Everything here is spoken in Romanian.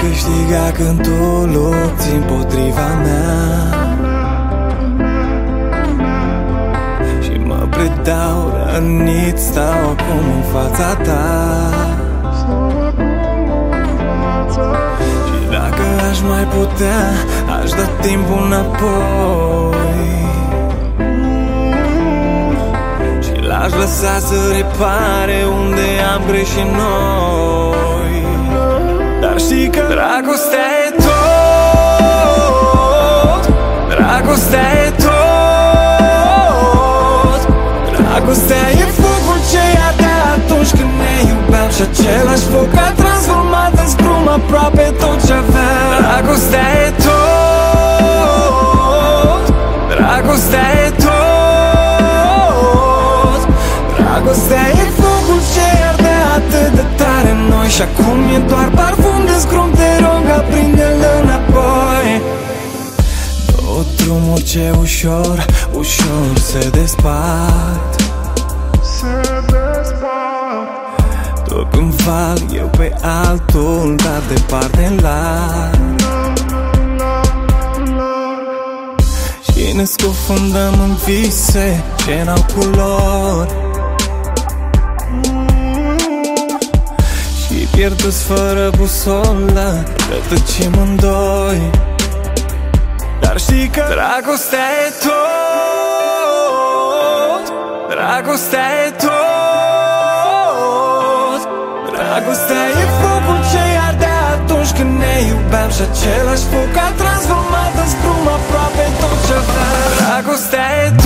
câștiga când tu lupți împotriva mea și mă predau rănit, stau acum în fața ta. Și dacă aș mai putea, aș da timpul înapoi și l-aș lăsa să repare unde am greșit noi. Dar știi că dragostea e tot, dragostea e tot, dragostea e focul ce arde atunci când ne iubeam și același foc a transformat în sprum aproape tot ce aveam. Dragostea e tot, dragostea e tot, dragostea e focul ce arde atât de tare în noi și acum e doar parfum de scrum, te rog, aprinde-l înapoi. Două drumuri ce ușor, ușor se despart, tu pe un val, eu pe altul, dar departe în larg, și ne scufundăm în vise ce n-au culori și pierduți fără busolă, rătăcim în doi. Dar știi că dragostea e tot, dragostea e tot, dragostea e focul ce arde atunci când ne iubeam și același foc a transformat în sprum aproape tot ce aveam. Dragostea e